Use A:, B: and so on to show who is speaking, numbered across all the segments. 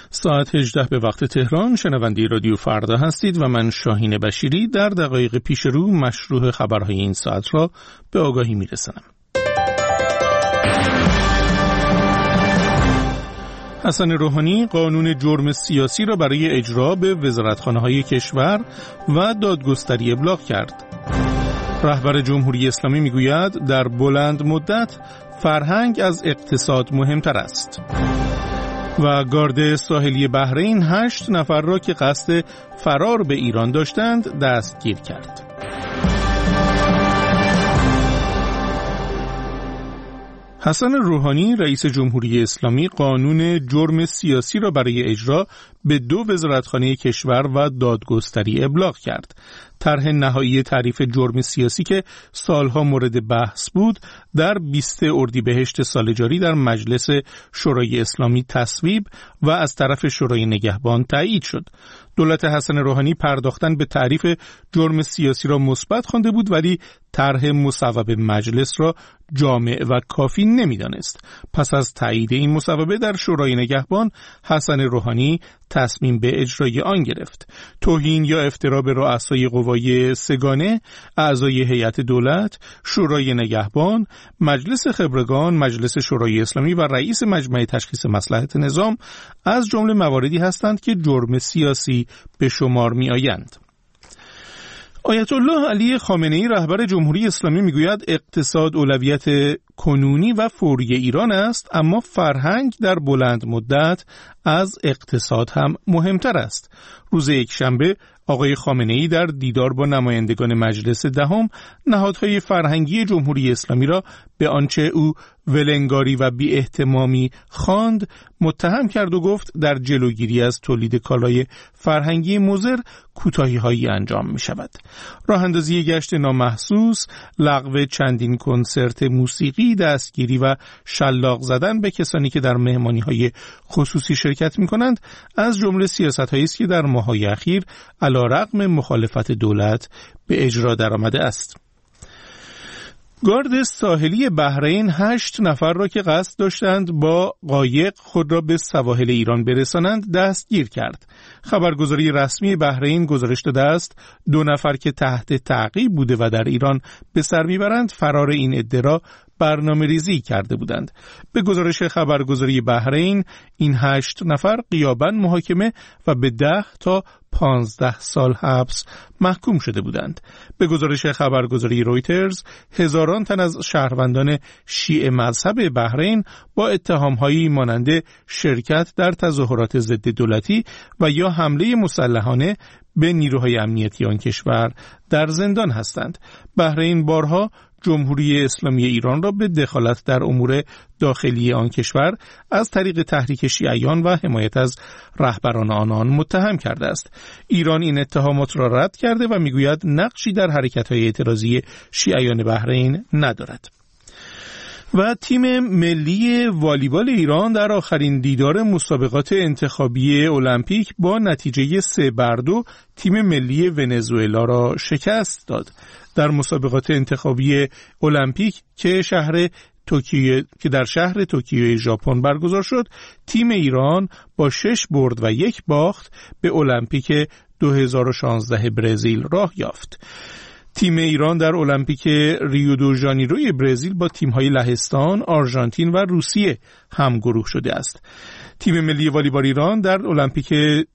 A: ساعت 18 به وقت تهران شنونده رادیو فردا هستید و من شاهین بشیری در دقایق پیش رو مشروع خبرهای این ساعت را به آگاهی میرسانم. حسن روحانی قانون جرم سیاسی را برای اجرا به وزارتخانه‌های کشور و دادگستری ابلاغ کرد. رهبر جمهوری اسلامی میگوید در بلند مدت فرهنگ از اقتصاد مهمتر است. و گارد ساحلی بحرین 8 نفر را که قصد فرار به ایران داشتند دستگیر کرد. حسن روحانی رئیس جمهوری اسلامی قانون جرم سیاسی را برای اجرا به 2 وزارتخانه کشور و دادگستری ابلاغ کرد. طرح نهایی تعریف جرم سیاسی که سالها مورد بحث بود در 20 اردیبهشت سال جاری در مجلس شورای اسلامی تصویب و از طرف شورای نگهبان تایید شد. دولت حسن روحانی پرداختن به تعریف جرم سیاسی را مثبت خوانده بود، ولی طرح مصوب مجلس را جامع و کافی نمی‌دانست. پس از تایید این مصوبه در شورای نگهبان، حسن روحانی تصمیم به اجرای آن گرفت. توهین یا افترا به رؤسای قوای سگانه، اعضای هیئت دولت، شورای نگهبان، مجلس خبرگان، مجلس شورای اسلامی و رئیس مجمع تشخیص مصلحت نظام از جمله مواردی هستند که جرم سیاسی به شمار می‌آیند. آیت الله علی خامنه‌ای رهبر جمهوری اسلامی میگوید اقتصاد اولویت کنونی و فوری ایران است، اما فرهنگ در بلند مدت از اقتصاد هم مهمتر است. روز یکشنبه آقای خامنه‌ای در دیدار با نمایندگان مجلس دهم نهادهای فرهنگی جمهوری اسلامی را به آنچه او ولنگاری و بی احتمامی خواند متهم کرد و گفت در جلوگیری از تولید کالای فرهنگی مضر کوتاهی‌هایی انجام می‌شود. راه‌اندازی گشت نامحسوس، لغو چندین کنسرت موسیقی، دستگیری و شلاق زدن به کسانی که در مهمانی‌های خصوصی شرکت می‌کنند از جمله سیاست‌هایی است که در ماه‌های اخیر علی‌رغم مخالفت دولت به اجرا درآمده است. گارد ساحلی بحرین 8 نفر را که قصد داشتند با قایق خود را به سواحل ایران برسانند دستگیر کرد. خبرگزاری رسمی بحرین گزارش داده است 2 نفر که تحت تعقیب بوده و در ایران به سر میبرند فرار این عده را برنامه ریزی کرده بودند. به گزارش خبرگزاری بحرین این 8 نفر غیاباً محاکمه و به 10 تا 15 سال حبس محکوم شده بودند. به گزارش خبرگزاری رویترز هزاران تن از شهروندان شیعه مذهب بحرین با اتهام‌هایی مانند شرکت در تظاهرات ضد دولتی و یا حمله مسلحانه به نیروهای امنیتی آن کشور در زندان هستند. بحرین بارها جمهوری اسلامی ایران را به دخالت در امور داخلی آن کشور از طریق تحریک شیعیان و حمایت از رهبران آنان متهم کرده است. ایران این اتهامات را رد کرده و میگوید نقشی در حرکت‌های اعتراضی شیعیان بحرین ندارد. و تیم ملی والیبال ایران در آخرین دیدار مسابقات انتخابی المپیک با نتیجه 3-2 تیم ملی ونزوئلا را شکست داد. در مسابقات انتخابی المپیک که در شهر توکیو ژاپن برگزار شد، تیم ایران با 6 برد و 1 باخت به المپیک 2016 برزیل راه یافت. تیم ایران در المپیک ریو دو ژانیروی برزیل با تیم‌های لهستان، آرژانتین و روسیه همگروه شده است. تیم ملی والیبال ایران در المپیک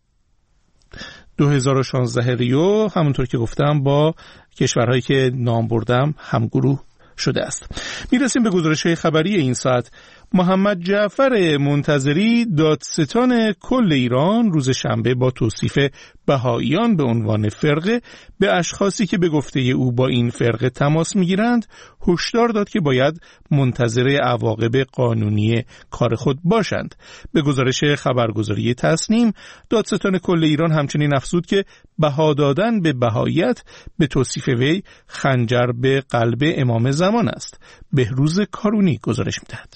A: 2016 ریو همونطور که گفتم با کشورهایی که نام بردم همگروه شده است. میرسیم به گزارش خبری این ساعت. محمد جعفر منتظری دادستان کل ایران روز شنبه با توصیف بهائیان به عنوان فرقه به اشخاصی که به گفته او با این فرقه تماس میگیرند هشدار داد که باید منتظر عواقب قانونی کار خود باشند. به گزارش خبرگزاری تسنیم دادستان کل ایران همچنین افزود که بها دادن به بهائیت به توصیف وی خنجر به قلب امام زمان است. بهروز کارونی گزارش میدهد.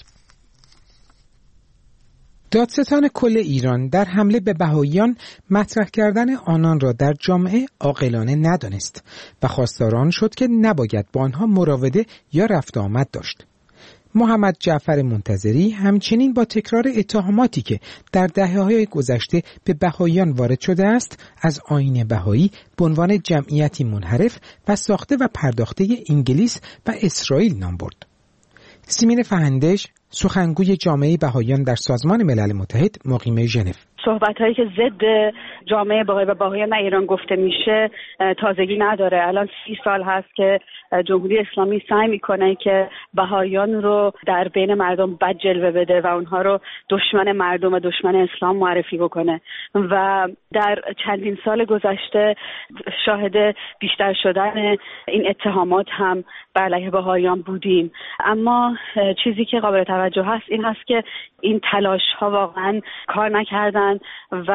B: دادستان کل ایران در حمله به بهائیان مطرح کردن آنان را در جامعه عاقلانه ندانست و خواستار آن شد که نباید با آنها مراوده یا رفت آمد داشت. محمد جعفر منتظری همچنین با تکرار اتهاماتی که در دهه‌های گذشته به بهائیان وارد شده است، از آیین بهایی به عنوان جمعیتی منحرف و ساخته و پرداخته انگلیس و اسرائیل نام برد. سیمین فهندش، سخنگوی جامعه بهائیان در سازمان ملل متحد مقیم ژنو:
C: صحبت‌هایی که ضد جامعه بهایی و بهائیان در ایران گفته میشه تازگی نداره. الان 30 سال هست که جمهوری اسلامی سعی میکنه که بهائیان رو در بین مردم بد جلوه بده و اونها رو دشمن مردم و دشمن اسلام معرفی بکنه و در چندین سال گذشته شاهد بیشتر شدن این اتهامات هم بر علیه بهائیان بودیم. اما چیزی که قابل توجه هست این هست که این تلاش‌ها واقعا کار نکردن و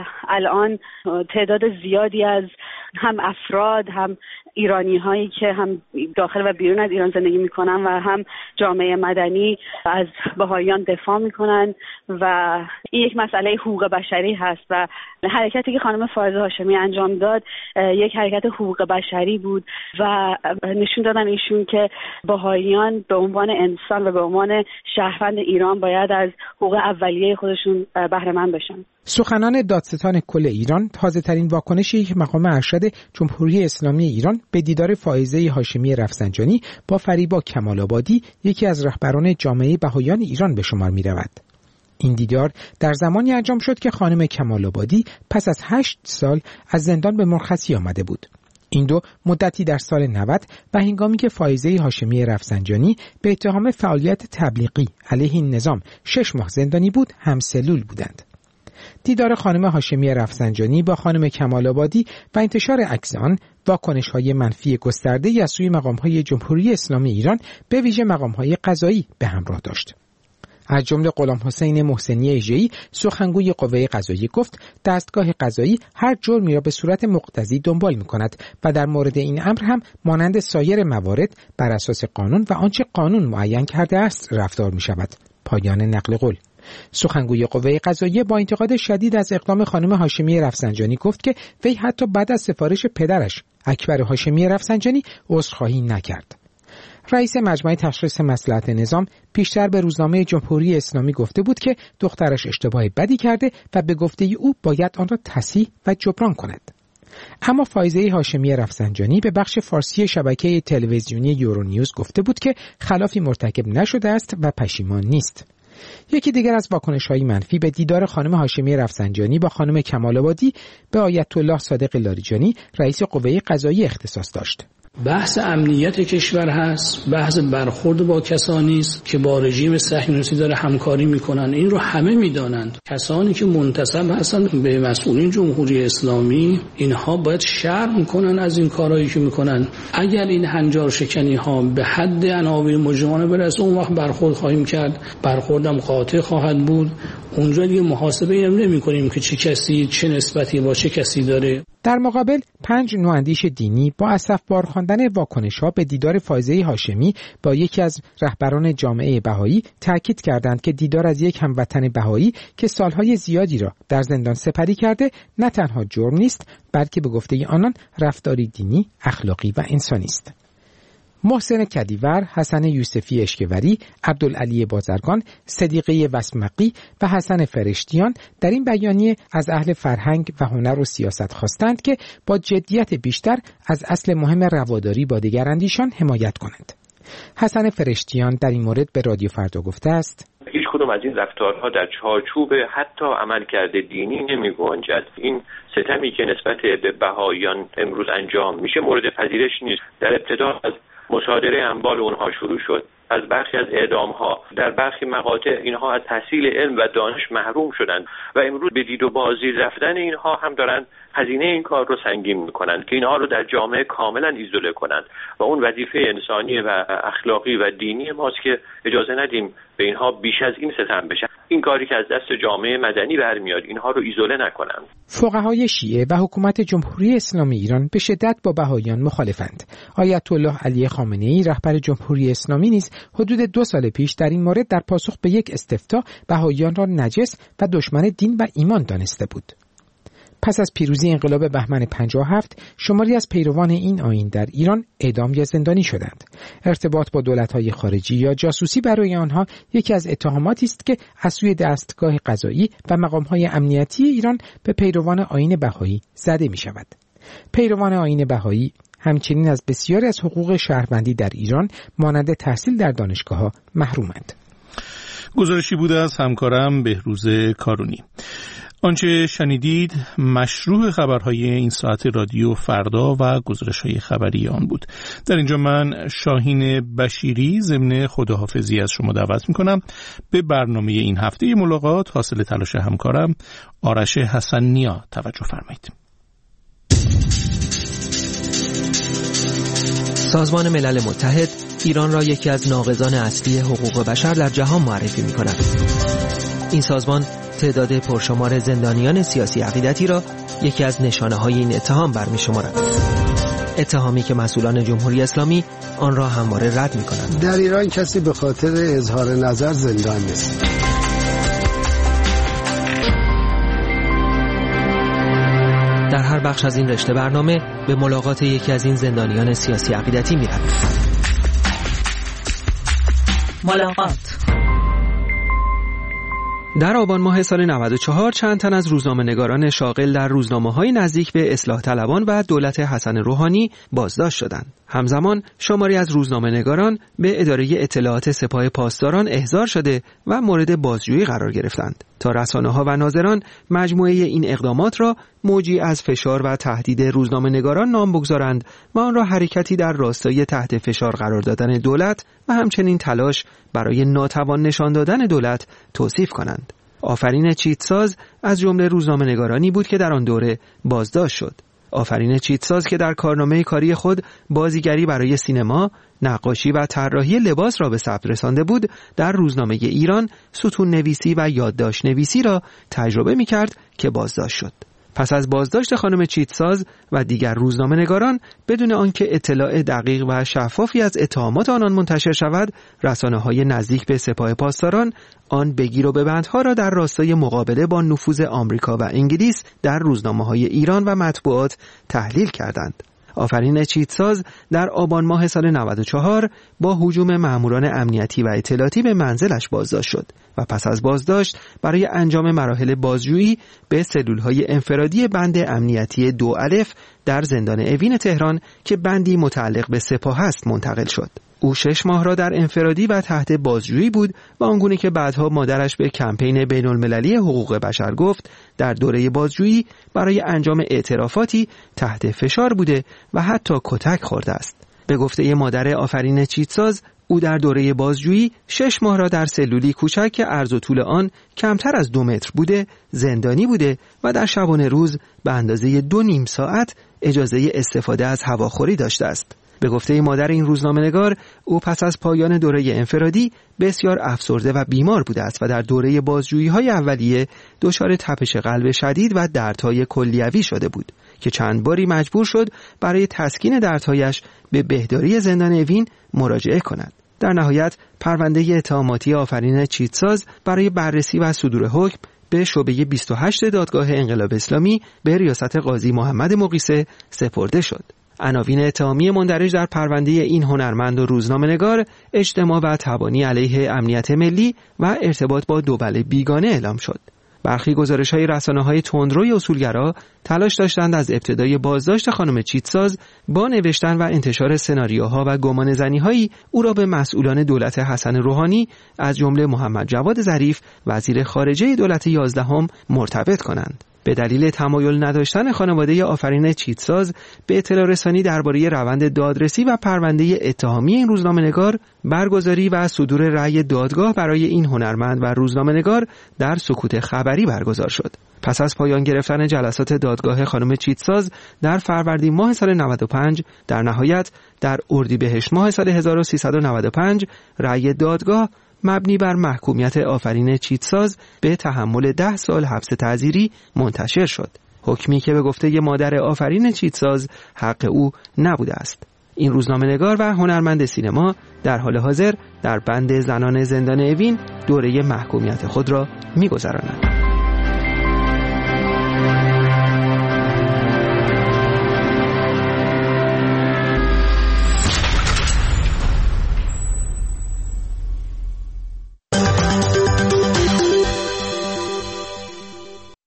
C: الان تعداد زیادی از هم افراد، هم ایرانی هایی که هم داخل و بیرون از ایران زندگی میکنن و هم جامعه مدنی از بهائیان دفاع میکنن و این یک مسئله حقوق بشری هست و حرکتی که خانم فائزه هاشمی انجام داد یک حرکت حقوق بشری بود و نشون دادن ایشون که بهائیان به عنوان انسان و به عنوان شهروند ایران باید از حقوق اولیه خودشون بهره مند بشن.
B: سخنان دادستان کل ایران تازه‌ترین واکنشی که مقام ارشد جمهوری اسلامی ایران به دیدار فائزه هاشمی رفسنجانی با فریبا کمال‌آبادی، یکی از رهبران جامعه بهائیان ایران، به شمار می‌رود. این دیدار در زمانی انجام شد که خانم کمال‌آبادی پس از 8 سال از زندان به مرخصی آمده بود. این دو مدتی در سال 90 و هنگامی که فائزه هاشمی رفسنجانی به اتهام فعالیت تبلیغی علیه این نظام 6 ماه زندانی بود، همسلول بودند. دیدار خانم هاشمی رفسنجانی با خانم کمال‌آبادی و انتشار عکس آن واکنش‌های منفی گسترده‌ای از سوی مقام‌های جمهوری اسلامی ایران به ویژه مقام‌های قضایی به همراه داشت. از جمله غلام حسین محسنی اژه‌ای، سخنگوی قوه قضاییه، گفت دستگاه قضایی هر جرمی را به صورت مقتضی دنبال می‌کند و در مورد این امر هم مانند سایر موارد بر اساس قانون و آنچه قانون معین کرده است رفتار می‌شود. پایان نقل قول. سخنگوی قوه قضاییه با انتقاد شدید از اقدام خانم هاشمی رفسنجانی گفت که وی حتی بعد از سفارش پدرش اکبر هاشمی رفسنجانی عذرخواهی نکرد. رئیس مجمع تشخیص مصلحت نظام پیشتر به روزنامه جمهوری اسلامی گفته بود که دخترش اشتباه بدی کرده و به گفته او باید آن را تصحیح و جبران کند. اما فائزه هاشمی رفسنجانی به بخش فارسی شبکه تلویزیونی یورونیوز گفته بود که خلافی مرتکب نشده است و پشیمان نیست. یکی دیگر از واکنش‌های منفی به دیدار خانم هاشمی رفسنجانی با خانم کمال‌آبادی به آیت الله صادق لاریجانی، رئیس قوه قضاییه، اختصاص داشت.
D: بحث امنیت کشور هست، بحث برخورد با کسانی است که با رژیم صهیونیستی داره همکاری میکنن. این رو همه میدانند. کسانی که منتسب هستند به مسئولین جمهوری اسلامی، اینها باید شرم کنن از این کارهایی که میکنن. اگر این هنجار شکنی ها به حد عناوین مجرمانه برسه، اون وقت برخورد خواهیم کرد. برخوردم قاطع خواهد بود. اونجا دیگه محاسبه نمی‌کنیم که چه کسی چه نسبتی با چه کسی داره.
B: در مقابل 5 نواندیش دینی با اسفبار خواندن واکنش‌ها به دیدار فائزه هاشمی با یکی از رهبران جامعه بهایی تاکید کردند که دیدار از یک هموطن بهایی که سالهای زیادی را در زندان سپری کرده نه تنها جرم نیست، بلکه به گفته آنان رفتاری دینی، اخلاقی و انسانی است. محسن کدیور، حسن یوسفی اشکوری، عبدالعلی بازرگان، صدیقه وسمقی و حسن فرشتیان در این بیانیه از اهل فرهنگ و هنر و سیاست خواستند که با جدیت بیشتر از اصل مهم رواداری با دیگراندیشان حمایت کنند. حسن فرشتیان در این مورد به رادیو فردا گفته است:
E: هیچ کدوم از این رفتارها در چارچوب حتی عملکرد دینی نمی‌گنجد. این ستمی که نسبت به بهائیان امروز انجام میشه مورد پذیرش نیست. در ابتدا از مصادره اموال اونها شروع شد، از برخی از اعدام‌ها، در برخی مقاطع اینها از تحصیل علم و دانش محروم شدند و امروز به دید و بازدید رفتن اینها هم دارن هزینه این کار رو سنگین میکنن که اینها رو در جامعه کاملا ایزوله کنند و اون وظیفه انسانی و اخلاقی و دینی ماست که اجازه ندیم به اینها بیش از این ستم بشه. این کاری که از دست جامعه مدنی برمیاد اینها رو ایزوله نکنند.
B: فقهای شیعه و حکومت جمهوری اسلامی ایران به شدت با بهائیان مخالفند. آیت الله علی خامنه‌ای، رهبر جمهوری اسلامی، نیز حدود 2 سال پیش در این مورد در پاسخ به یک استفتاء بهائیان را نجس و دشمن دین و ایمان دانسته بود. پس از پیروزی انقلاب بهمن 57 شماری از پیروان این آیین در ایران اعدام یا زندانی شدند. ارتباط با دولت‌های خارجی یا جاسوسی برای آنها یکی از اتهاماتی است که از سوی دستگاه قضایی و مقام‌های امنیتی ایران به پیروان آیین بهایی زده می‌شود. پیروان آیین بهایی همچنین از بسیاری از حقوق شهروندی در ایران مانند تحصیل در دانشگاه‌ها محرومند.
A: گزارشی بوده از همکارم بهروز کارونی. آنچه شنیدید مشروع خبرهای این ساعت رادیو فردا و گزارش‌های خبری آن بود. در اینجا من شاهین بشیری ضمن خداحافظی از شما دعوت می‌کنم به برنامه این هفته ملاقات حاصل تلاش همکارم آرش حسن نیا توجه فرمایید.
F: سازمان ملل متحد ایران را یکی از ناقضان اصلی حقوق بشر در جهان معرفی می‌کند. این سازمان تعداد پرشمار زندانیان سیاسی عقیدتی را یکی از نشانه‌های این اتهام برمی‌شمارد. اتهامی که مسئولان جمهوری اسلامی آن را همواره رد می‌کنند.
G: در ایران کسی به خاطر اظهار نظر زندان نیست.
F: در هر بخش از این رشته برنامه به ملاقات یکی از این زندانیان سیاسی عقیدتی می‌رویم.
H: ملاقات.
F: در آبان ماه سال 94 چند تن از روزنامه‌نگاران شاغل در روزنامه‌های نزدیک به اصلاح طلبان و دولت حسن روحانی بازداشت شدند. همزمان شماری از روزنامه‌نگاران به اداره اطلاعات سپاه پاسداران احضار شده و مورد بازجویی قرار گرفتند تا رسانه‌ها و ناظران مجموعه این اقدامات را موجی از فشار و تهدید روزنامه‌نگاران نام بگذارند و آن را حرکتی در راستای تحت فشار قرار دادن دولت و همچنین تلاش برای ناتوان نشان دادن دولت توصیف کنند. آفرین چیتساز از جمله روزنامه‌نگارانی بود که در آن دوره بازداشت شد. آفرین چیتساز که در کارنامه کاری خود بازیگری برای سینما، نقاشی و طراحی لباس را به ثبت رسانده بود، در روزنامه ایران ستون نویسی و یادداشت نویسی را تجربه می‌کرد که بازداشت شد. پس از بازداشت خانم چیتساز و دیگر روزنامه‌نگاران بدون آنکه اطلاع دقیق و شفافی از اتهامات آنان منتشر شود، رسانه‌های نزدیک به سپاه پاسداران آن بگیر و ببندها را در راستای مقابله با نفوذ آمریکا و انگلیس در روزنامه‌های ایران و مطبوعات تحلیل کردند. آفرین چیتساز در آبان ماه سال 94 با هجوم ماموران امنیتی و اطلاعاتی به منزلش بازداشت شد و پس از بازداشت برای انجام مراحل بازجویی به سلول‌های انفرادی بند امنیتی 2 الف در زندان اوین تهران که بندی متعلق به سپاه است منتقل شد. او 6 ماه را در انفرادی و تحت بازجویی بود و آنگونه که بعدها مادرش به کمپین بین‌المللی حقوق بشر گفت، در دوره بازجویی برای انجام اعترافاتی تحت فشار بوده و حتی کتک خورده است. به گفته مادر آفرین چیتساز، او در دوره بازجویی 6 ماه را در سلولی کوچک که عرض و طول آن کمتر از 2 متر بوده زندانی بوده و در شبانه روز به اندازه 2.5 ساعت اجازه استفاده از هواخوری داشته است. به گفته مادر این روزنامه‌نگار، او پس از پایان دوره انفرادی بسیار افسرده و بیمار بوده است و در دوره بازجویی‌های اولیه دچار تپش قلب شدید و دردهای کلیوی شده بود که چند باری مجبور شد برای تسکین دردهایش به بهداری زندان اوین مراجعه کند. در نهایت پرونده اتهاماتی آفرین چیتساز برای بررسی و صدور حکم به شعبه 28 دادگاه انقلاب اسلامی به ریاست قاضی محمد مقیسه سپرده شد. عناوین اتهامی مندرج در پرونده این هنرمند و روزنامه‌نگار اجتماع و تبانی علیه امنیت ملی و ارتباط با دول بیگانه اعلام شد. برخی گزارش‌های رسانه‌های تندروی اصولگرا تلاش داشتند از ابتدای بازداشت خانم چیتساز با نوشتن و انتشار سناریوها و گمانه‌زنی‌هایی او را به مسئولان دولت حسن روحانی از جمله محمد جواد ظریف وزیر خارجه دولت 11 مرتبط کنند. به دلیل تمایل نداشتن خانواده آفرین چیتساز به اطلاع رسانی درباره روند دادرسی و پرونده اتهامی این روزنامه‌نگار، برگزاری و صدور رأی دادگاه برای این هنرمند و روزنامه‌نگار در سکوت خبری برگزار شد. پس از پایان گرفتن جلسات دادگاه خانم چیتساز در فروردین ماه سال 95، در نهایت در اردیبهشت ماه سال 1395 رأی دادگاه مبنی بر محکومیت آفرین چیتساز به تحمل 10 سال حبس تعزیری منتشر شد. حکمی که به گفته مادر آفرین چیتساز حق او نبوده است. این روزنامه‌نگار و هنرمند سینما در حال حاضر در بند زنان زندان اوین دوره محکومیت خود را می‌گذرانند.